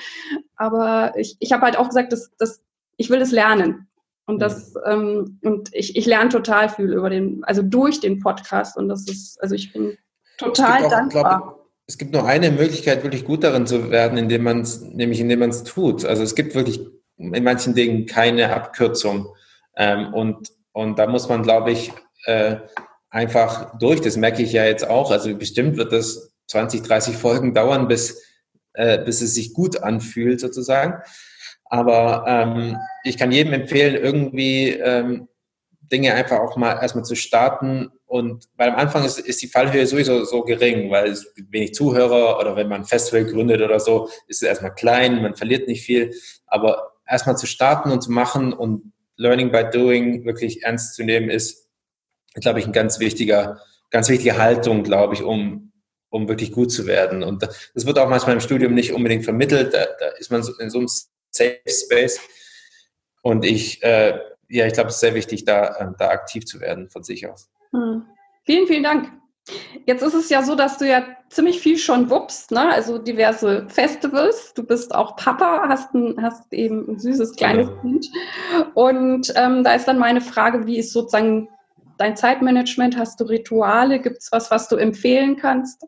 [SPEAKER 1] Aber ich, ich habe halt auch gesagt, dass, dass ich will es lernen. Und das, ja. ähm, und ich, ich lerne total viel über den, also durch den Podcast. Und das ist, also ich bin total
[SPEAKER 2] auch,
[SPEAKER 1] dankbar.
[SPEAKER 2] Glaub, es gibt nur eine Möglichkeit, wirklich gut darin zu werden, indem man es, nämlich indem man es tut. Also es gibt wirklich in manchen Dingen keine Abkürzung. Ähm, und, und da muss man, glaube ich, äh, einfach durch. Das merke ich ja jetzt auch. Also bestimmt wird das zwanzig, dreißig Folgen dauern, bis, äh, bis es sich gut anfühlt sozusagen. Aber ähm, ich kann jedem empfehlen, irgendwie ähm, Dinge einfach auch mal erstmal zu starten. Und weil am Anfang ist, ist die Fallhöhe sowieso so gering, weil es gibt wenig Zuhörer oder wenn man ein Festival gründet oder so, ist es erstmal klein, man verliert nicht viel. Aber erstmal zu starten und zu machen und Learning by Doing wirklich ernst zu nehmen, ist, glaube ich, ein ganz wichtiger, ganz wichtige Haltung, glaube ich, um, um wirklich gut zu werden. Und das wird auch manchmal im Studium nicht unbedingt vermittelt. Da, da ist man in so einem Safe Space. Und ich, äh, ja, ich glaube, es ist sehr wichtig, da, da aktiv zu werden von sich aus.
[SPEAKER 1] Hm. Vielen, vielen Dank. Jetzt ist es ja so, dass du ja ziemlich viel schon wuppst, ne? Also diverse Festivals. Du bist auch Papa, hast, ein, hast eben ein süßes kleines ja. Kind. Und ähm, da ist dann meine Frage, wie ist sozusagen dein Zeitmanagement? Hast du Rituale? Gibt es was, was du empfehlen kannst?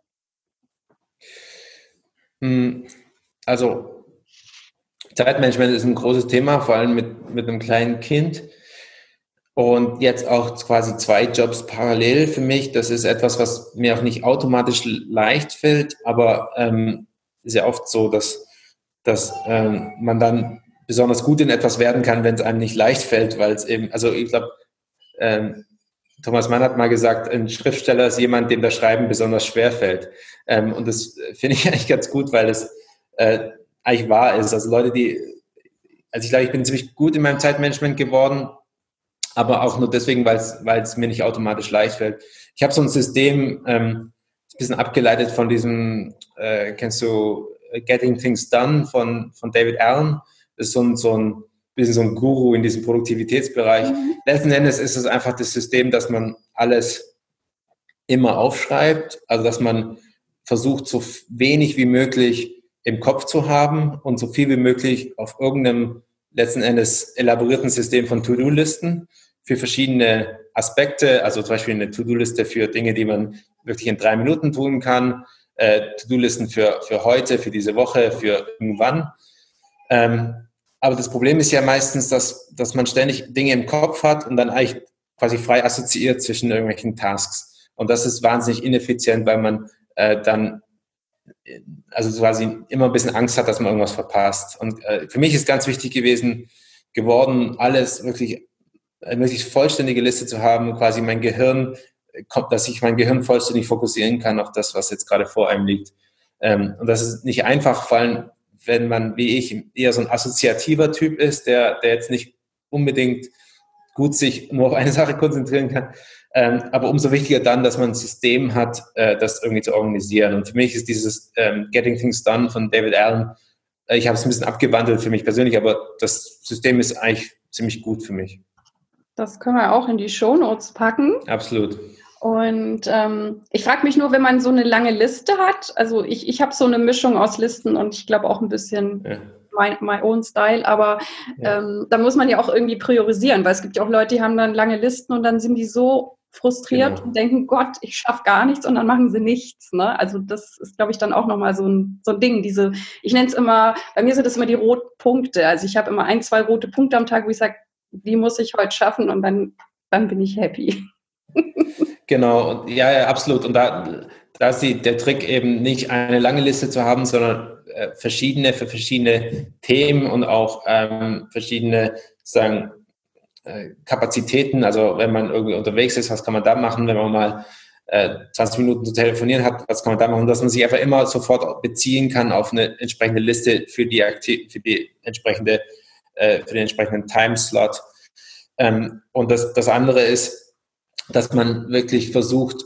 [SPEAKER 2] Also Zeitmanagement ist ein großes Thema, vor allem mit, mit einem kleinen Kind. Und jetzt auch quasi zwei Jobs parallel für mich. Das ist etwas, was mir auch nicht automatisch leicht fällt, aber ähm, ist ja oft so, dass, dass ähm, man dann besonders gut in etwas werden kann, wenn es einem nicht leicht fällt, weil es eben, also ich glaube, ähm, Thomas Mann hat mal gesagt, ein Schriftsteller ist jemand, dem das Schreiben besonders schwer fällt. Ähm, und das finde ich eigentlich ganz gut, weil es äh, eigentlich wahr ist. Also Leute, die, also ich glaube, ich bin ziemlich gut in meinem Zeitmanagement geworden, aber auch nur deswegen, weil es, weil es mir nicht automatisch leicht fällt. Ich habe so ein System, ähm, ein bisschen abgeleitet von diesem, äh, kennst du Getting Things Done von, von David Allen? Das ist so ein, so ein bisschen so ein Guru in diesem Produktivitätsbereich. Mhm. Letzten Endes ist es einfach das System, dass man alles immer aufschreibt, also dass man versucht, so wenig wie möglich im Kopf zu haben und so viel wie möglich auf irgendeinem letzten Endes elaborierten System von To-Do-Listen für verschiedene Aspekte, also zum Beispiel eine To-Do-Liste für Dinge, die man wirklich in drei Minuten tun kann, äh, To-Do-Listen für, für heute, für diese Woche, für irgendwann. Ähm, aber das Problem ist ja meistens, dass, dass man ständig Dinge im Kopf hat und dann eigentlich quasi frei assoziiert zwischen irgendwelchen Tasks. Und das ist wahnsinnig ineffizient, weil man äh, dann also quasi immer ein bisschen Angst hat, dass man irgendwas verpasst. Und äh, für mich ist ganz wichtig gewesen, geworden, alles wirklich, eine wirklich vollständige Liste zu haben, quasi mein Gehirn, dass ich mein Gehirn vollständig fokussieren kann auf das, was jetzt gerade vor einem liegt. Ähm, und das ist nicht einfach, vor allem, wenn man, wie ich, eher so ein assoziativer Typ ist, der, der jetzt nicht unbedingt gut sich nur auf eine Sache konzentrieren kann. Ähm, aber umso wichtiger dann, dass man ein System hat, äh, das irgendwie zu organisieren. Und für mich ist dieses ähm, Getting Things Done von David Allen, äh, ich habe es ein bisschen abgewandelt für mich persönlich, aber das System ist eigentlich ziemlich gut für mich.
[SPEAKER 1] Das können wir auch in die Shownotes packen.
[SPEAKER 2] Absolut.
[SPEAKER 1] Und ähm, ich frage mich nur, wenn man so eine lange Liste hat, also ich, ich habe so eine Mischung aus Listen und ich glaube auch ein bisschen ja. my, my own Style, aber ja. ähm, da muss man ja auch irgendwie priorisieren, weil es gibt ja auch Leute, die haben dann lange Listen und dann sind die so frustriert genau. und denken, Gott, ich schaffe gar nichts und dann machen sie nichts. Ne? Also das ist, glaube ich, dann auch nochmal so ein, so ein Ding. Diese, ich nenne es immer, bei mir sind das immer die roten Punkte. Also ich habe immer ein, zwei rote Punkte am Tag, wo ich sage, die muss ich heute schaffen und dann, dann bin ich happy.
[SPEAKER 2] Genau, ja, ja, absolut. Und da, da ist die, der Trick eben nicht eine lange Liste zu haben, sondern äh, verschiedene für verschiedene Themen und auch ähm, verschiedene, sagen, Kapazitäten, also wenn man irgendwie unterwegs ist, was kann man da machen, wenn man mal äh, zwanzig Minuten zu telefonieren hat, was kann man da machen, dass man sich einfach immer sofort beziehen kann auf eine entsprechende Liste für die, Aktiv- für die entsprechende, äh, für den entsprechenden Timeslot. Ähm, und das, das andere ist, dass man wirklich versucht,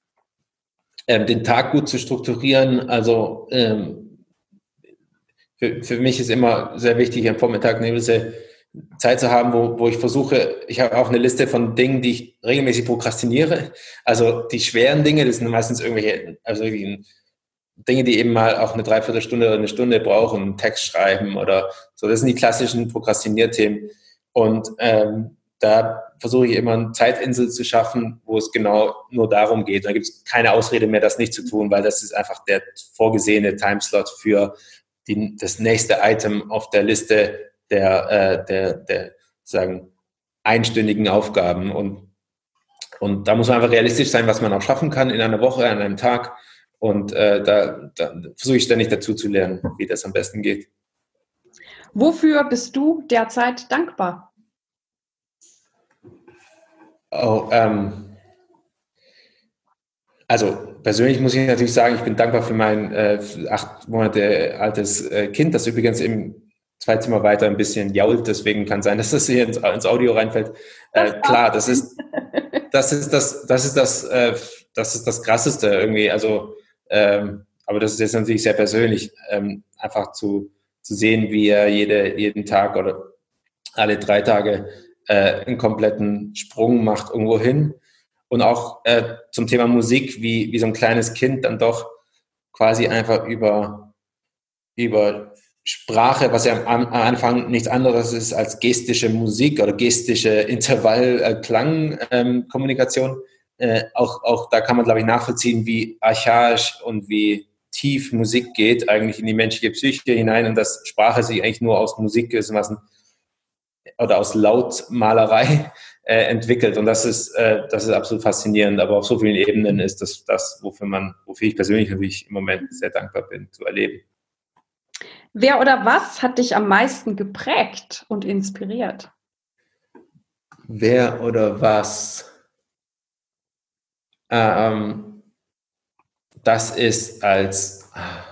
[SPEAKER 2] ähm, den Tag gut zu strukturieren. Also ähm, für, für mich ist immer sehr wichtig, am Vormittag eine gewisse Zeit zu haben, wo, wo ich versuche, ich habe auch eine Liste von Dingen, die ich regelmäßig prokrastiniere. Also die schweren Dinge, das sind meistens irgendwelche, also Dinge, die eben mal auch eine Dreiviertelstunde oder eine Stunde brauchen, einen Text schreiben oder so. Das sind die klassischen Prokrastinierthemen. Und ähm, da versuche ich immer eine Zeitinsel zu schaffen, wo es genau nur darum geht. Da gibt es keine Ausrede mehr, das nicht zu tun, weil das ist einfach der vorgesehene Timeslot für die, das nächste Item auf der Liste der, äh, der, der sagen, einstündigen Aufgaben. Und, und da muss man einfach realistisch sein, was man auch schaffen kann in einer Woche, an einem Tag. Und äh, da, da versuche ich ständig dazu zu lernen, wie das am besten geht.
[SPEAKER 1] Wofür bist du derzeit dankbar?
[SPEAKER 2] Oh, ähm, also persönlich muss ich natürlich sagen, ich bin dankbar für mein äh, acht Monate altes äh, Kind, das übrigens im zwei Zimmer weiter ein bisschen jault, deswegen kann sein, dass das hier ins, ins Audio reinfällt. Äh, klar, das ist das ist das das ist das äh, das ist das Krasseste irgendwie. Also, ähm, aber das ist jetzt natürlich sehr persönlich, ähm, einfach zu zu sehen, wie er jede jeden Tag oder alle drei Tage äh, einen kompletten Sprung macht irgendwo hin. Und auch äh, zum Thema Musik, wie, wie so ein kleines Kind dann doch quasi einfach über, über Sprache, was ja am, am Anfang nichts anderes ist als gestische Musik oder gestische Intervall-Klang-Kommunikation. Äh, auch, auch da kann man, glaube ich, nachvollziehen, wie archaisch und wie tief Musik geht, eigentlich in die menschliche Psyche hinein und dass Sprache sich eigentlich nur aus Musik gewissermaßen oder aus Lautmalerei äh, entwickelt. Und das ist, äh, das ist absolut faszinierend. Aber auf so vielen Ebenen ist das das, wofür man, wofür ich persönlich natürlich im Moment sehr dankbar bin, zu erleben.
[SPEAKER 1] Wer oder was hat dich am meisten geprägt und inspiriert?
[SPEAKER 2] Wer oder was? Ähm, das ist als,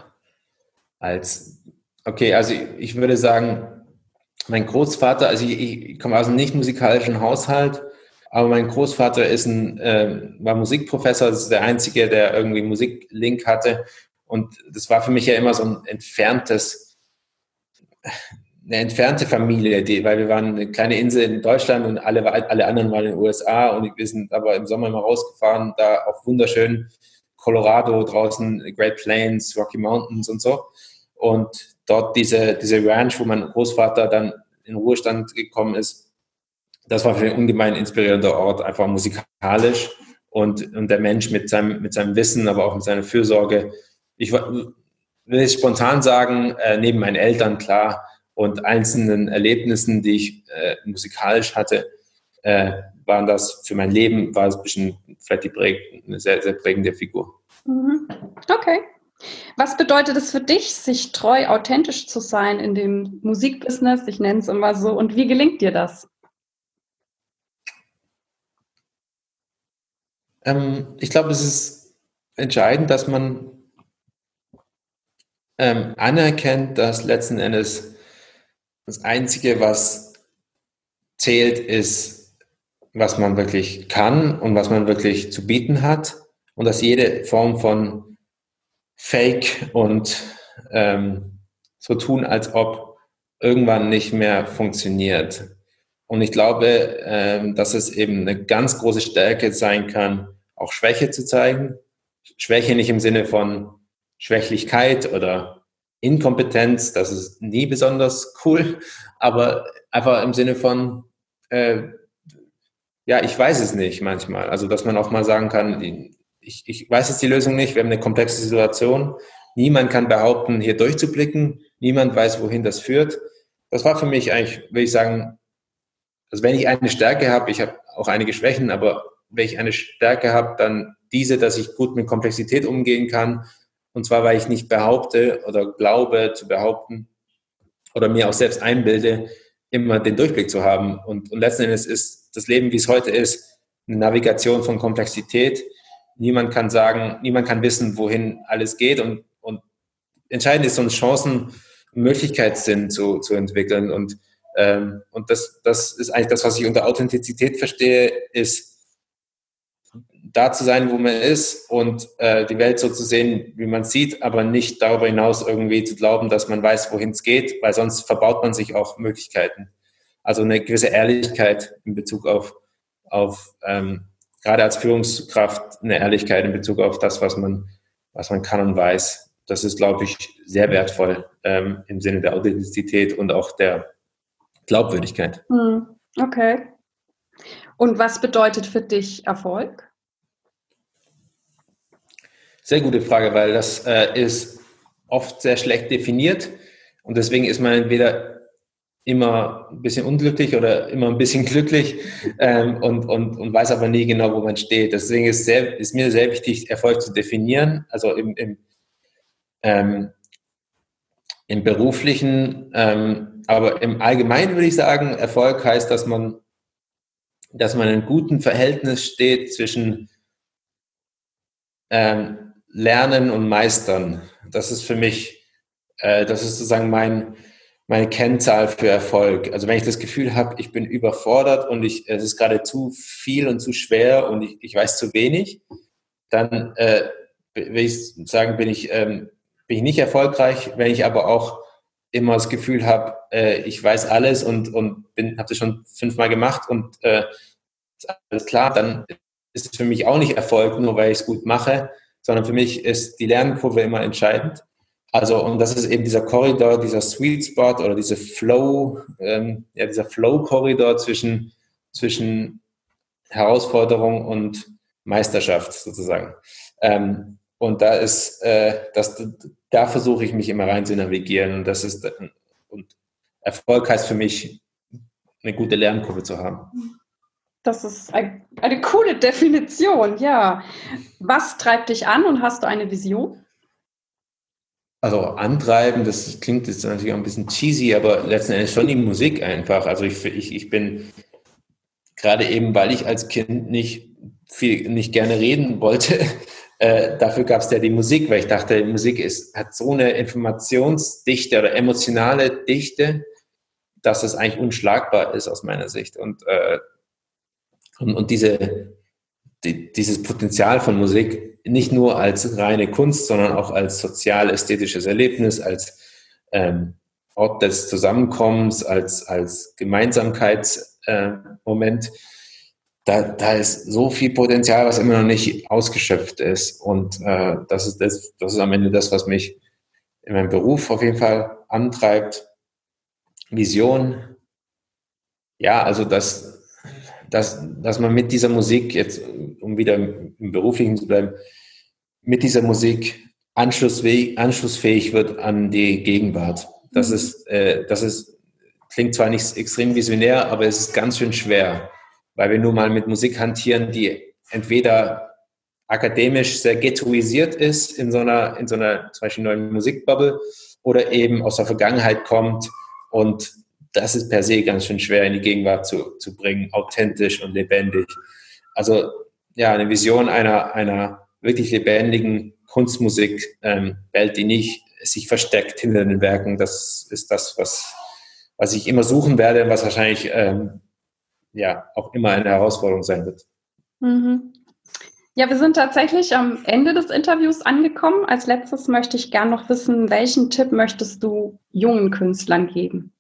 [SPEAKER 2] als, okay, also ich, ich würde sagen, mein Großvater, also ich, ich komme aus einem nicht musikalischen Haushalt, aber mein Großvater ist ein, äh, war Musikprofessor, das ist der Einzige, der irgendwie Musiklink hatte. Und das war für mich ja immer so ein entferntes, eine entfernte Familie, die, weil wir waren eine kleine Insel in Deutschland und alle, alle anderen waren in den U S A und wir sind aber im Sommer immer rausgefahren, da auf wunderschön Colorado draußen, Great Plains, Rocky Mountains und so. Und dort diese, diese Ranch, wo mein Großvater dann in Ruhestand gekommen ist, das war für mich ein ungemein inspirierender Ort, einfach musikalisch und, und der Mensch mit seinem, mit seinem Wissen, aber auch mit seiner Fürsorge. Ich will jetzt spontan sagen, äh, neben meinen Eltern, klar, und einzelnen Erlebnissen, die ich äh, musikalisch hatte, äh, waren das für mein Leben, war es ein bisschen vielleicht die präg, eine sehr, sehr prägende Figur.
[SPEAKER 1] Mhm. Okay. Was bedeutet es für dich, sich treu authentisch zu sein in dem Musikbusiness? Ich nenne es immer so. Und wie gelingt dir das?
[SPEAKER 2] Ähm, ich glaube, es ist entscheidend, dass man ähm, anerkennt, dass letzten Endes das Einzige, was zählt, ist, was man wirklich kann und was man wirklich zu bieten hat und dass jede Form von Fake und ähm, so tun, als ob irgendwann nicht mehr funktioniert. Und ich glaube, ähm, dass es eben eine ganz große Stärke sein kann, auch Schwäche zu zeigen. Schwäche nicht im Sinne von Schwächlichkeit oder Inkompetenz, das ist nie besonders cool, aber einfach im Sinne von, äh, ja, ich weiß es nicht manchmal. Also, dass man auch mal sagen kann, ich, ich weiß jetzt die Lösung nicht, wir haben eine komplexe Situation, niemand kann behaupten, hier durchzublicken, niemand weiß, wohin das führt. Das war für mich eigentlich, würde ich sagen, also wenn ich eine Stärke habe, ich habe auch einige Schwächen, aber wenn ich eine Stärke habe, dann diese, dass ich gut mit Komplexität umgehen kann. Und zwar, weil ich nicht behaupte oder glaube zu behaupten oder mir auch selbst einbilde, immer den Durchblick zu haben. Und, und letzten Endes ist das Leben, wie es heute ist, eine Navigation von Komplexität. Niemand kann sagen, niemand kann wissen, wohin alles geht. Und, und entscheidend ist, so einen Chancen- und Möglichkeitssinn zu, zu entwickeln. Und Ähm, und das, das ist eigentlich das, was ich unter Authentizität verstehe, ist da zu sein, wo man ist und äh, die Welt so zu sehen, wie man sieht, aber nicht darüber hinaus irgendwie zu glauben, dass man weiß, wohin es geht, weil sonst verbaut man sich auch Möglichkeiten. Also eine gewisse Ehrlichkeit in Bezug auf, auf ähm, gerade als Führungskraft eine Ehrlichkeit in Bezug auf das, was man, was man kann und weiß. Das ist, glaube ich, sehr wertvoll ähm, im Sinne der Authentizität und auch der Glaubwürdigkeit.
[SPEAKER 1] Okay. Und was bedeutet für dich Erfolg?
[SPEAKER 2] Sehr gute Frage, weil das äh, ist oft sehr schlecht definiert und deswegen ist man entweder immer ein bisschen unglücklich oder immer ein bisschen glücklich ähm, und, und, und weiß aber nie genau, wo man steht. Deswegen ist, sehr, ist mir sehr wichtig, Erfolg zu definieren, also im, im, ähm, im beruflichen ähm, Ähm, aber im Allgemeinen würde ich sagen, Erfolg heißt, dass man, dass man in einem guten Verhältnis steht zwischen ähm, Lernen und Meistern. Das ist für mich, äh, das ist sozusagen mein, meine Kennzahl für Erfolg. Also wenn ich das Gefühl habe, ich bin überfordert und ich, es ist gerade zu viel und zu schwer und ich, ich weiß zu wenig, dann äh, will ich sagen, bin ich, ähm, bin ich nicht erfolgreich. Wenn ich aber auch immer das Gefühl habe, äh, ich weiß alles und, und habe das schon fünfmal gemacht und äh, ist alles klar, dann ist es für mich auch nicht Erfolg, nur weil ich es gut mache, sondern für mich ist die Lernkurve immer entscheidend. Also, und das ist eben dieser Korridor, dieser Sweet Spot oder diese Flow, ähm, ja, dieser Flow-Korridor zwischen, zwischen Herausforderung und Meisterschaft sozusagen. Ähm, und da ist, äh, das, da versuche ich mich immer rein zu navigieren und das ist, und Erfolg heißt für mich, eine gute Lernkurve zu haben.
[SPEAKER 1] Das ist ein, eine coole Definition, ja. Was treibt dich an und hast du eine Vision?
[SPEAKER 2] Also antreiben, das klingt jetzt natürlich auch ein bisschen cheesy, aber letzten Endes schon die Musik einfach. Also ich, ich, ich bin gerade eben, weil ich als Kind nicht viel, nicht gerne reden wollte, äh, dafür gab es ja die Musik, weil ich dachte, die Musik ist, hat so eine Informationsdichte oder emotionale Dichte, dass es eigentlich unschlagbar ist aus meiner Sicht. Und, äh, und, und diese, die, dieses Potenzial von Musik nicht nur als reine Kunst, sondern auch als sozial-ästhetisches Erlebnis, als ähm, Ort des Zusammenkommens, als, als Gemeinsamkeitsmoment. Äh, da, da ist so viel Potenzial, was immer noch nicht ausgeschöpft ist. Und äh, das, ist das, das ist am Ende das, was mich in meinem Beruf auf jeden Fall antreibt. Vision. Ja, also das Dass, dass man mit dieser Musik, jetzt um wieder im Beruflichen zu bleiben, mit dieser Musik anschlussfähig, anschlussfähig wird an die Gegenwart. Das mhm. ist, äh, das ist, klingt zwar nicht extrem visionär, aber es ist ganz schön schwer, weil wir nur mal mit Musik hantieren, die entweder akademisch sehr ghettoisiert ist in so einer, in so einer zum Beispiel neuen Musikbubble oder eben aus der Vergangenheit kommt und das ist per se ganz schön schwer in die Gegenwart zu, zu bringen, authentisch und lebendig. Also ja, eine Vision einer, einer wirklich lebendigen Kunstmusik, ähm, Welt, die nicht sich versteckt hinter den Werken, das ist das, was, was ich immer suchen werde, was wahrscheinlich ähm, ja auch immer eine Herausforderung sein wird.
[SPEAKER 1] Mhm. Ja, wir sind tatsächlich am Ende des Interviews angekommen. Als letztes möchte ich gern noch wissen, welchen Tipp möchtest du jungen Künstlern geben?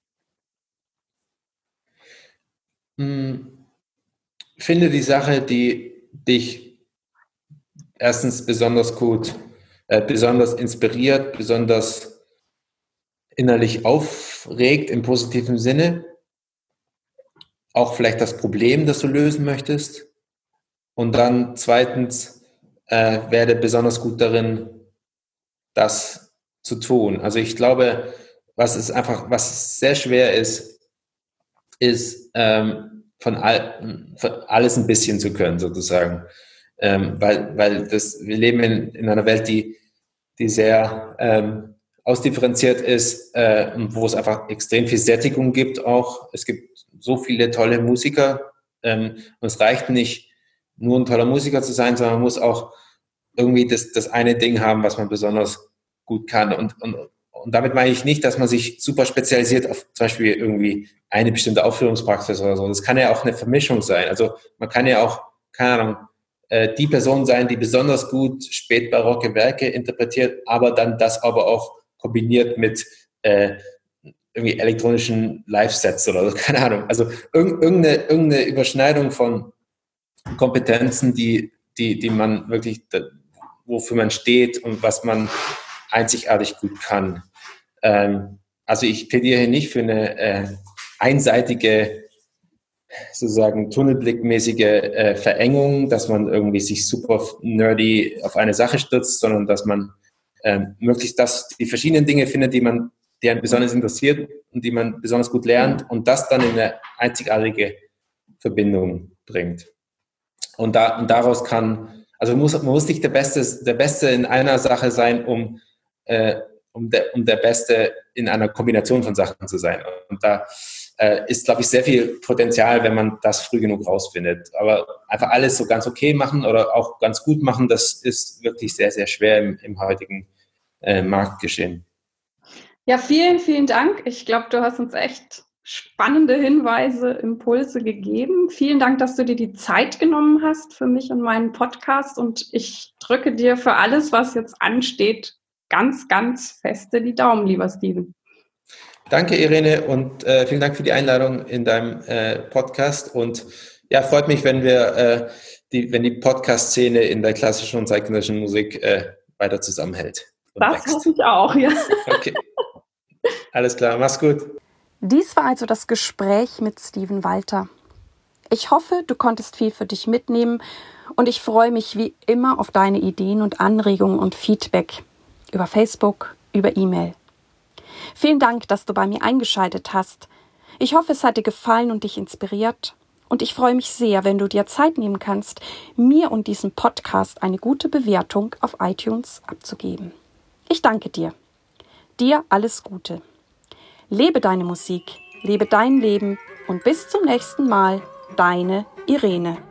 [SPEAKER 2] Finde die Sache, die dich erstens besonders gut, äh, besonders inspiriert, besonders innerlich aufregt im positiven Sinne. Auch vielleicht das Problem, das du lösen möchtest. Und dann zweitens, äh, werde besonders gut darin, das zu tun. Also ich glaube, was ist einfach, was sehr schwer ist, ist ähm, von, all, von alles ein bisschen zu können, sozusagen. Ähm, weil, weil das, wir leben in, in einer Welt, die, die sehr ähm, ausdifferenziert ist äh, und wo es einfach extrem viel Sättigung gibt auch. Es gibt so viele tolle Musiker ähm, und es reicht nicht, nur ein toller Musiker zu sein, sondern man muss auch irgendwie das, das eine Ding haben, was man besonders gut kann. Und, und, und damit meine ich nicht, dass man sich super spezialisiert auf zum Beispiel irgendwie eine bestimmte Aufführungspraxis oder so. Das kann ja auch eine Vermischung sein. Also man kann ja auch, keine Ahnung, äh, die Person sein, die besonders gut spätbarocke Werke interpretiert, aber dann das aber auch kombiniert mit äh, irgendwie elektronischen Live-Sets oder so, keine Ahnung. Also irg- irgendeine, irgendeine Überschneidung von Kompetenzen, die, die, die man wirklich, wofür man steht und was man einzigartig gut kann. Ähm, also ich plädiere hier nicht für eine äh, einseitige, sozusagen tunnelblickmäßige äh, Verengung, dass man irgendwie sich super nerdy auf eine Sache stürzt, sondern dass man ähm, möglichst das, die verschiedenen Dinge findet, die man, die einen besonders interessiert und die man besonders gut lernt und das dann in eine einzigartige Verbindung bringt. Und, da, und daraus kann, also muss, man muss nicht der Beste, der Beste in einer Sache sein, um, äh, um um, der, um der Beste in einer Kombination von Sachen zu sein. Und da äh, ist, glaube ich, sehr viel Potenzial, wenn man das früh genug rausfindet. Aber einfach alles so ganz okay machen oder auch ganz gut machen, das ist wirklich sehr, sehr schwer im, im heutigen äh, Marktgeschehen.
[SPEAKER 1] Ja, vielen, vielen Dank. Ich glaube, du hast uns echt spannende Hinweise, Impulse gegeben. Vielen Dank, dass du dir die Zeit genommen hast für mich und meinen Podcast. Und ich drücke dir für alles, was jetzt ansteht, ganz, ganz feste die Daumen, lieber Steven.
[SPEAKER 2] Danke, Irene, und äh, vielen Dank für die Einladung in deinem äh, Podcast. Und ja, freut mich, wenn wir äh, die, wenn die Podcast-Szene in der klassischen und zeitgenössischen Musik äh, weiter zusammenhält. Und
[SPEAKER 1] das
[SPEAKER 2] wächst.
[SPEAKER 1] hoffe ich auch, ja.
[SPEAKER 2] Okay. Alles klar, mach's gut.
[SPEAKER 1] Dies war also das Gespräch mit Steven Walter. Ich hoffe, du konntest viel für dich mitnehmen und ich freue mich wie immer auf deine Ideen und Anregungen und Feedback über Facebook, über E-Mail. Vielen Dank, dass du bei mir eingeschaltet hast. Ich hoffe, es hat dir gefallen und dich inspiriert. Und ich freue mich sehr, wenn du dir Zeit nehmen kannst, mir und diesem Podcast eine gute Bewertung auf iTunes abzugeben. Ich danke dir. Dir alles Gute. Lebe deine Musik, lebe dein Leben und bis zum nächsten Mal, deine Irene.